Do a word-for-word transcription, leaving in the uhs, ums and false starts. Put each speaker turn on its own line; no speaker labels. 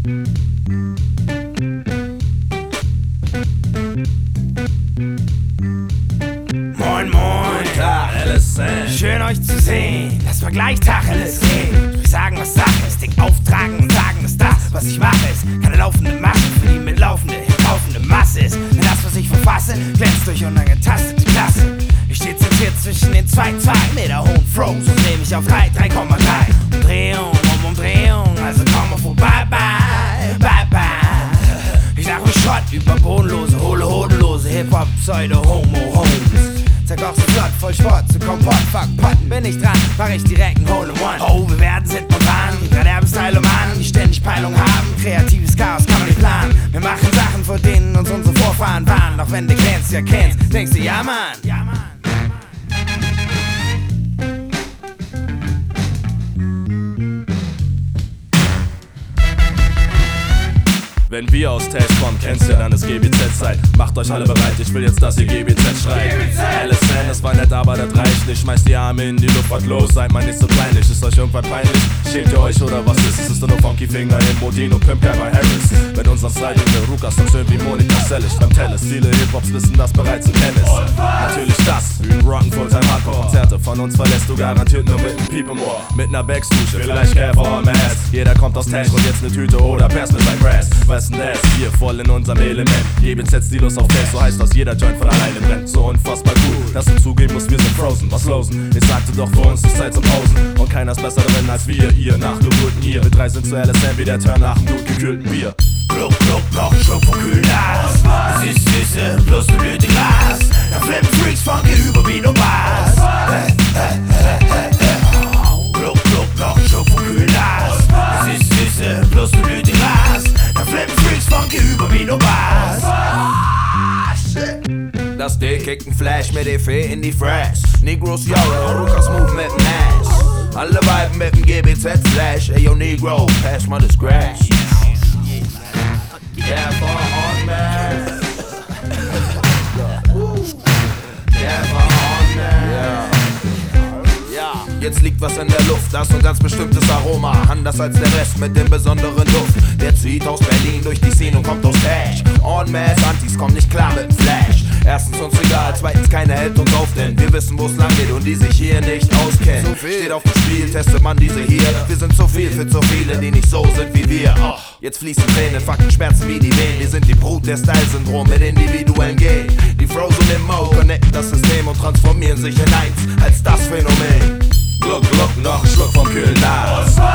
Moin moin,
Tag, L S N.
schön euch zu sehen. Lass mal gleich Tacheles reden. Sprich sagen, was Sache ist, Ding auftragen und sagen, dass das, was ich mache, ist keine laufende Masse, für die mitlaufende, laufende Masse ist. Denn das, was ich verfasse, glänzt durch unangetastete Klasse. Ich steh zentriert zwischen den zwei, zwei Meter hohen Throws und dreh mich auf drei, drei Komma drei. Umdrehung um Umdrehung, also komm mal vorbei, bye, bye, bye. Ich lach mich Schrott über bodenlose, hohle, hodelose Hip-Hop, Pseudo-Homo-Homes. Zeig auch so flott, voll Sport, zu Kompott, fuck, Potten bin ich dran, mach ich direkt ein Hole-in-One. Oh, wir werden sind modern, die drei derben Style um an, die ständig Peilung haben, kreatives Chaos kann man nicht planen. Wir machen Sachen, vor denen uns unsere Vorfahren waren, doch wenn du kennst, ja kennst, denkst du, ja Mann, ja Mann.
Wenn wir aus Tash kommen, kennst du dann das G B Z-Zeit. Macht euch alle bereit, ich will jetzt, dass ihr G B Z schreit. L S N, das war nett, aber das reicht nicht. Schmeißt die Arme in die Luft, was los, seid mal nicht so kleinlich. Ist euch irgendwas peinlich? Schämt ihr euch oder was ist? Es ist doch nur Funky Finger im Modino, Pimp Guy bei Harris. Mit unseren Sliding der Rukas so schön wie Monika Sellig. Beim Telles, viele Hip-Hops wissen das bereits und kennen es. Natürlich das, wie ein Rock'n Fulltime Hardcore-Konzerte. Von uns verlässt du garantiert nur mit einem Piep im Ohr. Mit ner Backstusche, vielleicht Care or Mass. Jeder kommt aus Tash und jetzt ne Tüte oder Pass mit seinem Grass. Was denn das? Hier voll in unserem Element. G B Z-Stilos auf Tash, so heißt das, jeder Joint von alleine brennt. So unfassbar cool, dass du zugeben musst, wir sind frozen. Was losen? Ich sagte doch, für uns ist Zeit zum Pausen. Und keiner ist besser drin als wir, ihr nachgebrühten ihr. Wir drei sind zu L S N wie der Turn nach dem blutgekühlten Bier.
Gluck, gluck, noch ein Schluck vom kühlen Glas. Süß, Süße, plus eine Blüte Glas. Da flippen Freaks, Funky, Überbeat und Bass. Gluck, gluck, noch ein Schluck vom kühlen Glas. Süß, Süße, plus eine Blüte Glas. Da flippen Freaks, Funky, Überbeat und Bass.
Das D kickt n Flash mit E Fee in die Fresh. Negros Yara, Rukas Move mit Nash. Alle Weiben mit dem G B Z-Flash. Ey yo Negro, pass mal das Grass. Yeah, for on man. Yeah, for on man. Ja, jetzt liegt was in der Luft, das ist ein ganz bestimmtes Aroma. Anders als der Rest mit dem besonderen Duft. Der zieht aus Berlin durch die Szene und kommt aus Tash. En masse, Antis kommen nicht klar mit dem Flash. Erstens uns egal, zweitens keiner hält uns auf, denn wir wissen, wo's lang geht und die sich hier nicht auskennen. So viel steht auf dem Spiel, testet man diese hier. Wir sind zu viel für zu viele, die nicht so sind wie wir. Oh, jetzt fließen Tränen, Fakten schmerzen wie die Wehen. Wir sind die Brut der Style-Syndrom mit individuellen Gen. Die Frozen im Mo connecten das System und transformieren sich in eins als das Phänomen.
Gluck, gluck, noch ein Schluck vom kühlen Glas.